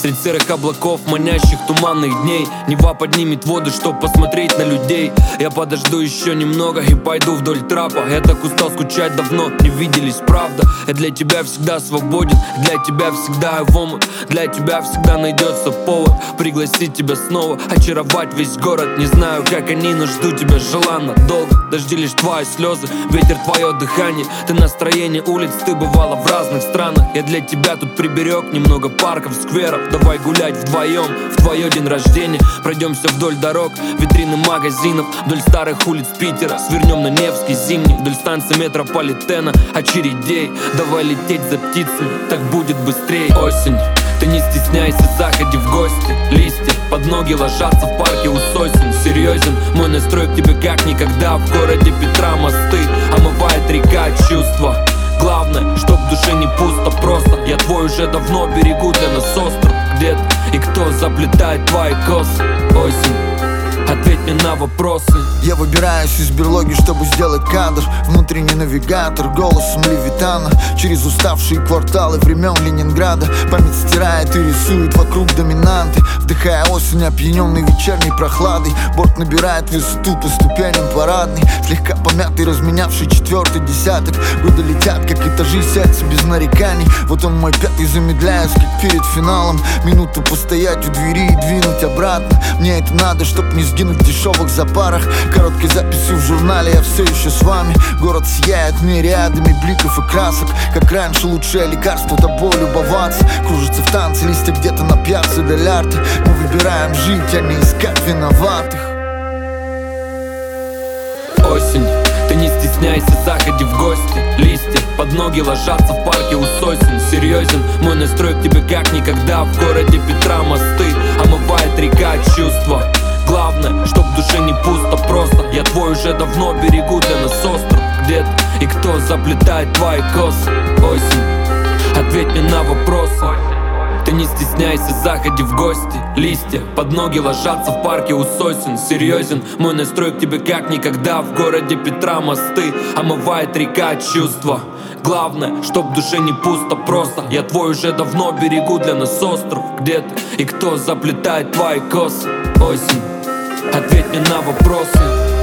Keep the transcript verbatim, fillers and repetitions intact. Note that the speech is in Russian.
Средь серых облаков, манящих туманных дней, Нева поднимет воды, чтоб посмотреть на людей. Я подожду еще немного и пойду вдоль трапа. Я так устал скучать, давно не виделись, правда. Я для тебя всегда свободен, для тебя всегда я в омут. Для тебя всегда найдется повод пригласить тебя снова, очаровать весь город. Не знаю, как они, но жду тебя желанно долго. Дожди лишь твои слезы, ветер твое дыхание. Ты настроение улиц, ты бывала в разных странах. Я для тебя тут приберег немного парков, скверов. Давай гулять вдвоем в твое день рождения. Пройдемся вдоль дорог, витрины магазинов, вдоль старых улиц Питера. Свернем на Невский зимний, вдоль станции метрополитена, очередей. Давай лететь за птицами, так будет быстрее. Осень, ты не стесняйся, заходи в гости. Листья под ноги ложатся в парке у сосен. Серьезен мой настрой к тебе как никогда. В городе Петра мосты омывает река чувства. Главное, чтоб в душе не пусто просто. Я твой уже давно берегу для нас остров где-то. И кто заплетает твои косы? Осень, ответь мне на вопросы. Я выбираюсь из берлоги, чтобы сделать кадр. Внутренний навигатор голосом Левитана. Через уставшие кварталы времен Ленинграда. Память стирает и рисует вокруг доминанты. Вдыхая осень, опьяненный вечерней прохладой. Борт набирает высоту по ступеням парадной. Слегка помятый, разменявший четвертый десяток. Годы летят, как этажи сердца без нареканий. Вот он мой пятый, замедляюсь, как перед финалом. Минуту постоять у двери и двинуть обратно. Мне это надо, чтоб не сгинуть в дешевых запарах. Короткой записью в журнале, я все еще с вами. Город сияет мириадами бликов и красок. Как раньше, лучшее лекарство тобой любоваться. Кружится в танце листья где-то на пьяце дель арте. Мы выбираем жить, а не искать виноватых. Осень, ты не стесняйся, заходи в гости. Листья под ноги ложатся в парке у сосен. Серьезен мой настрой к тебе как никогда. В городе Петра мосты омывает река чувства. Главное, чтоб в душе не пусто просто. Я твой уже давно берегу для нас остров где-то. И кто заплетает твои косы? Осень, ответь мне на вопросы. Ты не стесняйся, заходи в гости. Листья под ноги ложатся в парке у сосен. Серьезен мой настрой к тебе как никогда. В городе Петра мосты омывает река чувства. Главное, чтоб в душе не пусто просто. Я твой уже давно берегу для нас остров где-то. И кто заплетает твои косы? Осень, ответь мне на вопросы.